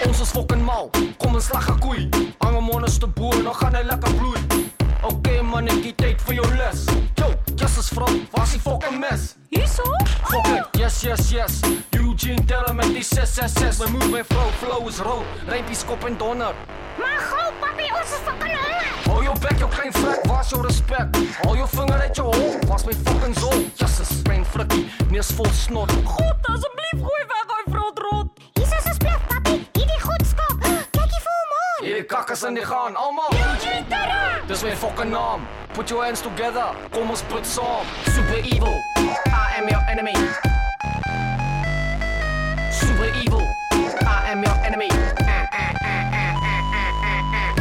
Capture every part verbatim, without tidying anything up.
Ons is fucking mal, kom ons slag 'n koei. Hang hom onder te boer, dan gaan hy lekker bloei. Okay man, ek het tyd vir jou les. Yo, Jesus vrou, waar is die fucking mes? Hierso? Fuck it, yes, yes, yes. Eugene Teller met die zes zes zes. My moed, my vrou, flow is rood. Rijmpjes, kop en donder. Maar gauw, papi, ons is fucking honger. Hou jou bek, jou klein vrek, waar is jou respect? Hou jou vinger uit jou hol, waar is my fucking zon? Jesus, klein frikkie, neus vol snot. God, asseblief, gooi weg, hy vrot rot. Hier is asseblief, papi, hier die goed skop. Kijk hier vir hom aan. Hier die kakkers in die gaan, allemaal. Eugene Teller. Dis my fucking naam. Put your hands together, kom ons bid saam. Super evil, I am your enemy. Super evil, I am your enemy. Uh, uh, uh, uh, uh, uh, uh.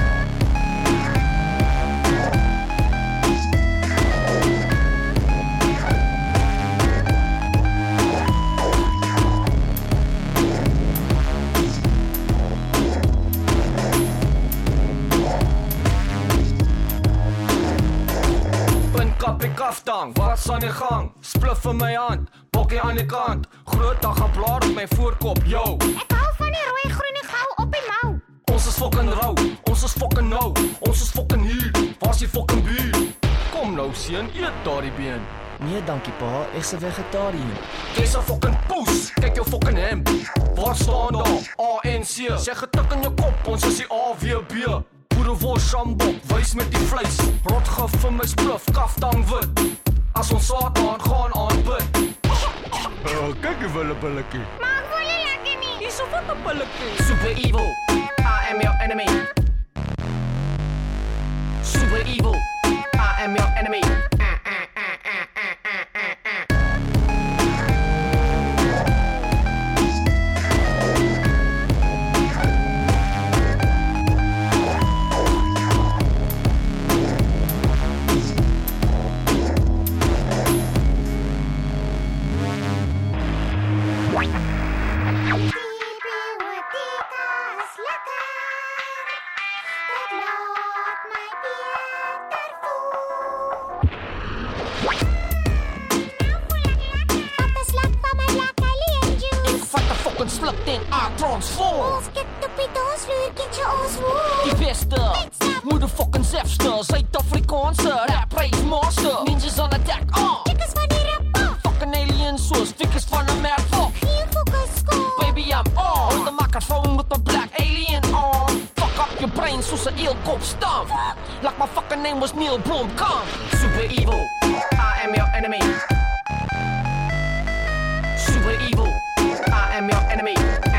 Kappie kaftang, wat's aan die gang? Spliff in my hand, bokkie aan die kant. Groot dag gaan blaar op my voorkop, yo. Ek hou van die rooi, groen en gauw op die mouw. Ons is fucking rauw, ons is fucking nou. Ons is fucking hier, waar's die fucking bier? Kom nou seun, eet daardie been. Nee dankie pa, ek's 'n vegetariër. Jy's 'n fucking poes, kyk jou fucking hemp. Waar staan daar? A N C. Sê getik in jou kop, ons is die A W B. Boerewol shambok, wys met die vleis. Rotgif vir my spluf, kaftang wit. As ons Satan gaan aanbid. Oh, kyk hoe wille billetjie. Maar ek wil nie lekker nie. Dis so wat 'n billetjie. Super evil, I am your enemy. Super evil, I am your enemy. Uh, uh, uh, uh, uh, uh, uh, uh. Sluk en I transform. Ons kyk op die dansvloer, kindje ons woon. Die beste, motherfucking zefster, Zuid-Afrikaanse rap race master. Ninjas on attack, ah. Chickas van die rap af. Fucking aliens soos fikkers van 'n merkvak. Geen focus skool. Baby I'm on, with the microphone with the black alien on. Fuck up your brain soos 'n eelkop stamp. Like my fucking name was Neil Blomkamp. Super evil, I am your enemy. Super evil, I am your enemy.